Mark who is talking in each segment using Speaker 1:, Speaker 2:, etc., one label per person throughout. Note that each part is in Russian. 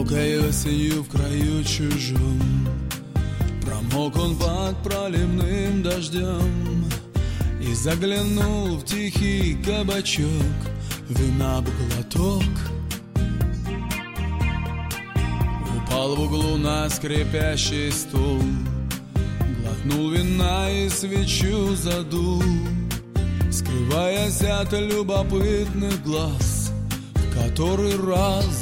Speaker 1: Глубокой осенью в краю чужом промок он под проливным дождем и заглянул в тихий кабачок, вина б глоток. Упал в углу на скрипящий стул, глотнул вина и свечу задул, скрываясь от любопытных глаз в который раз.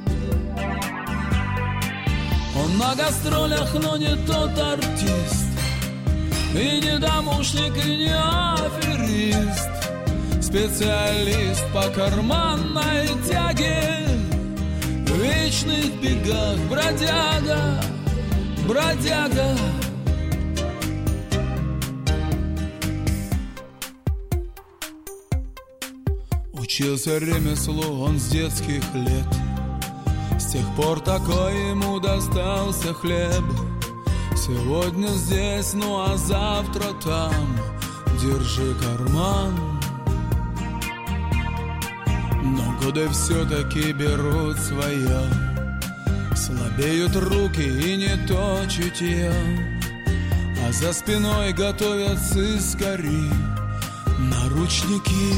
Speaker 1: Он на гастролях, но не тот артист, и не домушник, и не аферист, специалист по карманной тяге, в вечных бегах бродяга, бродяга. Учился ремеслу он с детских лет, с тех пор такой ему достался хлеб. Сегодня здесь, ну а завтра там, держи карман. Но годы все-таки берут свое, слабеют руки и не то чутье, а за спиной готовятся искори, наручники.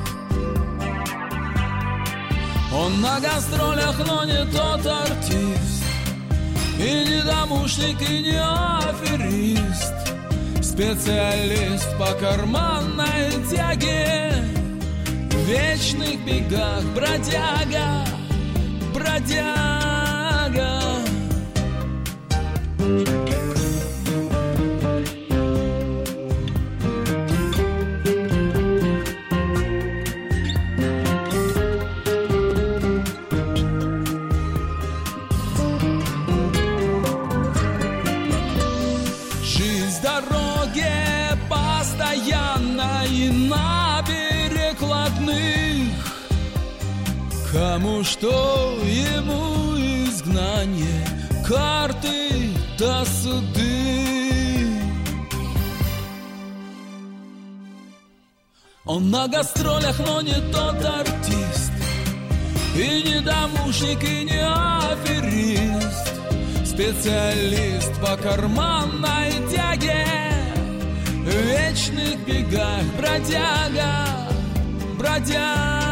Speaker 1: Он на гастролях, но не тот артист, и не домушник, и не аферист, специалист по карманной тяге, в вечных бегах бродяга, бродяга. И на перекладных, кому что, ему изгнание, карты до суды. Он на гастролях, но не тот артист, и не домушник, и не аферист, специалист по карманной тяге, в вечных бегах бродяга, бродяга.